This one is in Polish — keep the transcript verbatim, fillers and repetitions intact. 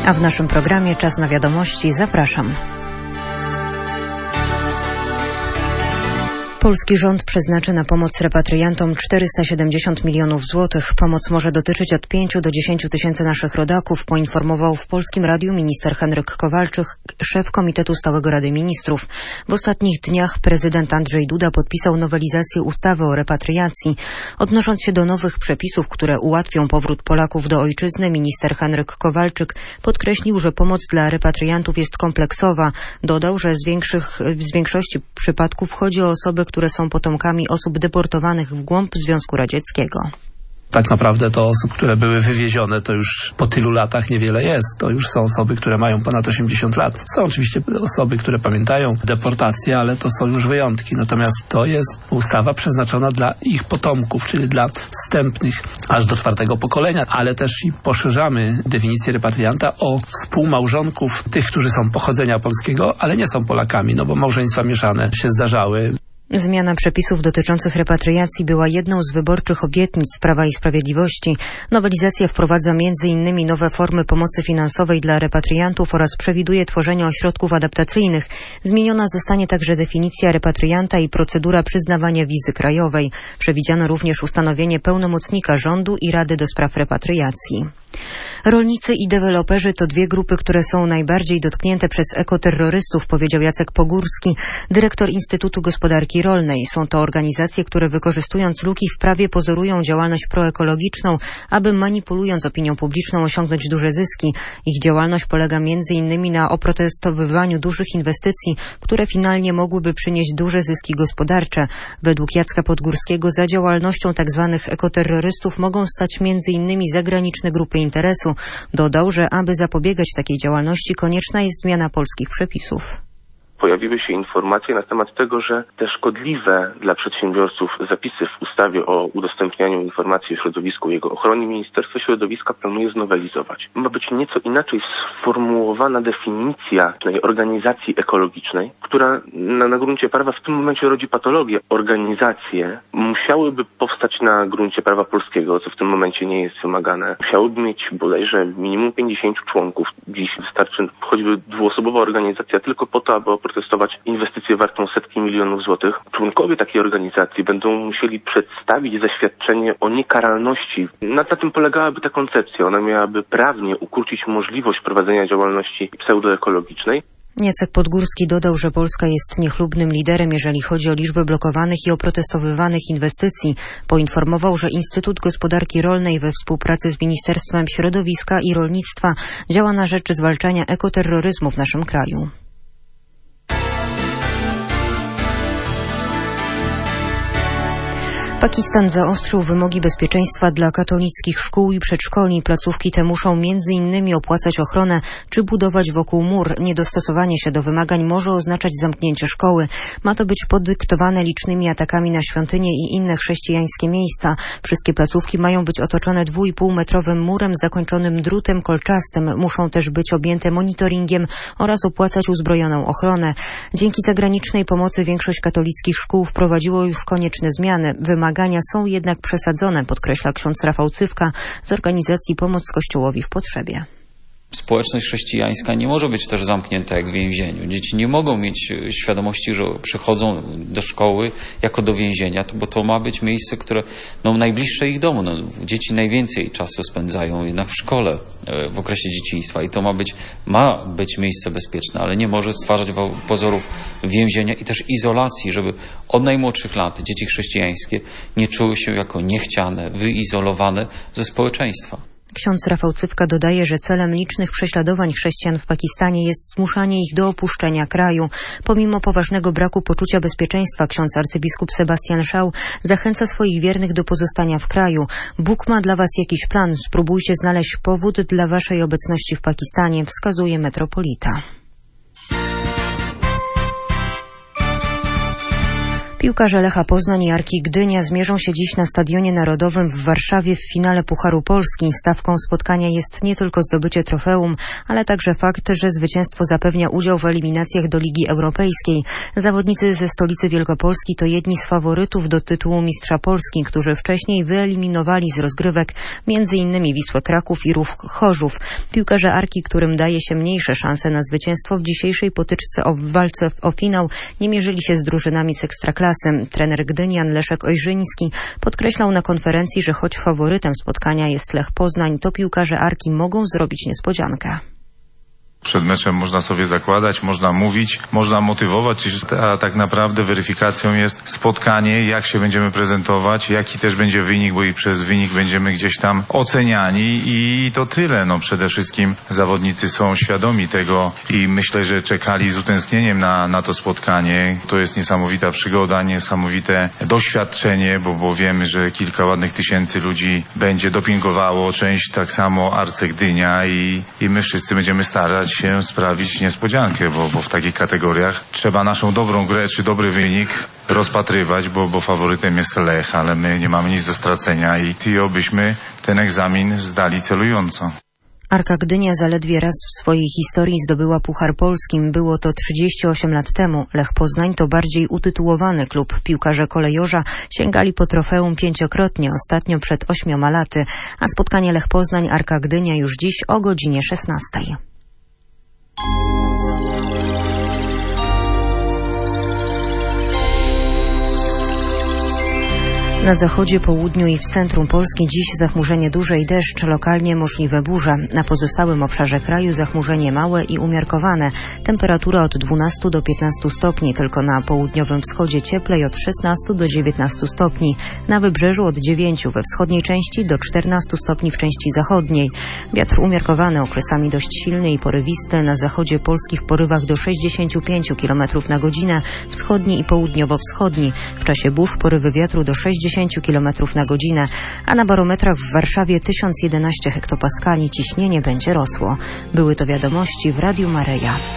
A w naszym programie Czas na wiadomości zapraszam. Polski rząd przeznaczy na pomoc repatriantom czterysta siedemdziesiąt milionów złotych. Pomoc może dotyczyć od pięciu do dziesięciu tysięcy naszych rodaków, poinformował w Polskim Radiu minister Henryk Kowalczyk, szef Komitetu Stałego Rady Ministrów. W ostatnich dniach prezydent Andrzej Duda podpisał nowelizację ustawy o repatriacji. Odnosząc się do nowych przepisów, które ułatwią powrót Polaków do ojczyzny, minister Henryk Kowalczyk podkreślił, że pomoc dla repatriantów jest kompleksowa. Dodał, że z, większych, z większości przypadków chodzi o osoby, które są potomkami osób deportowanych w głąb Związku Radzieckiego. Tak naprawdę to osób, które były wywiezione, to już po tylu latach niewiele jest. To już są osoby, które mają ponad osiemdziesiąt lat. Są oczywiście osoby, które pamiętają deportację, ale to są już wyjątki. Natomiast to jest ustawa przeznaczona dla ich potomków, czyli dla wstępnych aż do czwartego pokolenia. Ale też i poszerzamy definicję repatrianta o współmałżonków tych, którzy są pochodzenia polskiego, ale nie są Polakami, no bo małżeństwa mieszane się zdarzały. Zmiana przepisów dotyczących repatriacji była jedną z wyborczych obietnic Prawa i Sprawiedliwości. Nowelizacja wprowadza między innymi nowe formy pomocy finansowej dla repatriantów oraz przewiduje tworzenie ośrodków adaptacyjnych. Zmieniona zostanie także definicja repatrianta i procedura przyznawania wizy krajowej. Przewidziano również ustanowienie pełnomocnika rządu i Rady do spraw repatriacji. Rolnicy i deweloperzy to dwie grupy, które są najbardziej dotknięte przez ekoterrorystów, powiedział Jacek Pogórski, dyrektor Instytutu Gospodarki Rolnej. Są to organizacje, które wykorzystując luki w prawie pozorują działalność proekologiczną, aby manipulując opinią publiczną osiągnąć duże zyski. Ich działalność polega między innymi na oprotestowywaniu dużych inwestycji, które finalnie mogłyby przynieść duże zyski gospodarcze. Według Jacka Podgórskiego za działalnością tzw. ekoterrorystów mogą stać między innymi zagraniczne grupy interesu. Dodał, że aby zapobiegać takiej działalności konieczna jest zmiana polskich przepisów. Pojawiły się informacje na temat tego, że te szkodliwe dla przedsiębiorców zapisy w ustawie o udostępnianiu informacji o środowisku i jego ochronie Ministerstwo Środowiska planuje znowelizować. Ma być nieco inaczej sformułowana definicja tej organizacji ekologicznej, która na, na gruncie prawa w tym momencie rodzi patologię. Organizacje musiałyby powstać na gruncie prawa polskiego, co w tym momencie nie jest wymagane. Musiałyby mieć bodajże minimum pięćdziesięciu członków. Dziś wystarczy choćby dwuosobowa organizacja tylko po to, aby protestować inwestycję wartą setki milionów złotych. Członkowie takiej organizacji będą musieli przedstawić zaświadczenie o niekaralności. Na, na tym polegałaby ta koncepcja. Ona miałaby prawnie ukrócić możliwość prowadzenia działalności pseudoekologicznej. Jacek Podgórski dodał, że Polska jest niechlubnym liderem, jeżeli chodzi o liczbę blokowanych i oprotestowywanych inwestycji. Poinformował, że Instytut Gospodarki Rolnej we współpracy z Ministerstwem Środowiska i Rolnictwa działa na rzecz zwalczania ekoterroryzmu w naszym kraju. Pakistan zaostrzył wymogi bezpieczeństwa dla katolickich szkół i przedszkoli. Placówki te muszą między innymi opłacać ochronę czy budować wokół mur. Niedostosowanie się do wymagań może oznaczać zamknięcie szkoły. Ma to być podyktowane licznymi atakami na świątynie i inne chrześcijańskie miejsca. Wszystkie placówki mają być otoczone dwuipółmetrowym murem zakończonym drutem kolczastym. Muszą też być objęte monitoringiem oraz opłacać uzbrojoną ochronę. Dzięki zagranicznej pomocy większość katolickich szkół wprowadziło już konieczne zmiany. Wymagania są jednak przesadzone, podkreśla ksiądz Rafał Cywka z organizacji Pomoc Kościołowi w Potrzebie. Społeczność chrześcijańska nie może być też zamknięta jak w więzieniu. Dzieci nie mogą mieć świadomości, że przychodzą do szkoły jako do więzienia, bo to ma być miejsce, które no, najbliższe ich domu. No, dzieci najwięcej czasu spędzają jednak w szkole w okresie dzieciństwa i to ma być, ma być miejsce bezpieczne, ale nie może stwarzać pozorów więzienia i też izolacji, żeby od najmłodszych lat dzieci chrześcijańskie nie czuły się jako niechciane, wyizolowane ze społeczeństwa. Ksiądz Rafał Cywka dodaje, że celem licznych prześladowań chrześcijan w Pakistanie jest zmuszanie ich do opuszczenia kraju. Pomimo poważnego braku poczucia bezpieczeństwa, ksiądz arcybiskup Sebastian Szał zachęca swoich wiernych do pozostania w kraju. Bóg ma dla was jakiś plan, spróbujcie znaleźć powód dla waszej obecności w Pakistanie, wskazuje metropolita. Piłkarze Lecha Poznań i Arki Gdynia zmierzą się dziś na Stadionie Narodowym w Warszawie w finale Pucharu Polski. Stawką spotkania jest nie tylko zdobycie trofeum, ale także fakt, że zwycięstwo zapewnia udział w eliminacjach do Ligi Europejskiej. Zawodnicy ze stolicy Wielkopolski to jedni z faworytów do tytułu Mistrza Polski, którzy wcześniej wyeliminowali z rozgrywek między innymi Wisłę Kraków i Rów Chorzów. Piłkarze Arki, którym daje się mniejsze szanse na zwycięstwo w dzisiejszej potyczce o w walce o finał, nie mierzyli się z drużynami z Ekstraklasy. Trener Gdynian Leszek Ojrzyński podkreślał na konferencji, że choć faworytem spotkania jest Lech Poznań, to piłkarze Arki mogą zrobić niespodziankę. Przed meczem można sobie zakładać, można mówić, można motywować, a tak naprawdę weryfikacją jest spotkanie, jak się będziemy prezentować, jaki też będzie wynik, bo i przez wynik będziemy gdzieś tam oceniani i to tyle. No przede wszystkim zawodnicy są świadomi tego i myślę, że czekali z utęsknieniem na, na to spotkanie. To jest niesamowita przygoda, niesamowite doświadczenie, bo, bo wiemy, że kilka ładnych tysięcy ludzi będzie dopingowało, część tak samo Arce Gdynia i, i my wszyscy będziemy starać się sprawić niespodziankę, bo, bo w takich kategoriach trzeba naszą dobrą grę czy dobry wynik rozpatrywać, bo, bo faworytem jest Lech, ale my nie mamy nic do stracenia i, i obyśmy ten egzamin zdali celująco. Arka Gdynia zaledwie raz w swojej historii zdobyła Puchar Polskim. Było to trzydzieści osiem lat temu. Lech Poznań to bardziej utytułowany klub. Piłkarze kolejorza sięgali po trofeum pięciokrotnie, ostatnio przed ośmioma laty, a spotkanie Lech Poznań Arka Gdynia już dziś o godzinie szesnastej. Na zachodzie, południu i w centrum Polski dziś zachmurzenie duże i deszcz, lokalnie możliwe burze. Na pozostałym obszarze kraju zachmurzenie małe i umiarkowane. Temperatura od dwunastu do piętnastu stopni, tylko na południowym wschodzie cieplej od szesnastu do dziewiętnastu stopni. Na wybrzeżu od dziewięciu, we wschodniej części do czternastu stopni w części zachodniej. Wiatr umiarkowany, okresami dość silny i porywisty. Na zachodzie Polski w porywach do sześćdziesięciu pięciu kilometrów na godzinę, wschodni i południowo-wschodni. W czasie burz porywy wiatru do sześćdziesięciu kilometrów na godzinę, a na barometrach w Warszawie tysiąc jedenaście hektopaskali ciśnienie będzie rosło. Były to wiadomości w Radiu Maryja.